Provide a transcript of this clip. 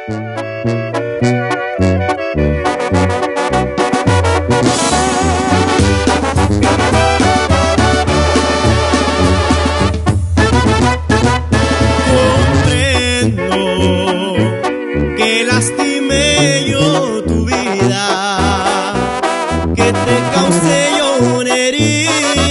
Que lastimé yo tu vida, que te causé yo una herida.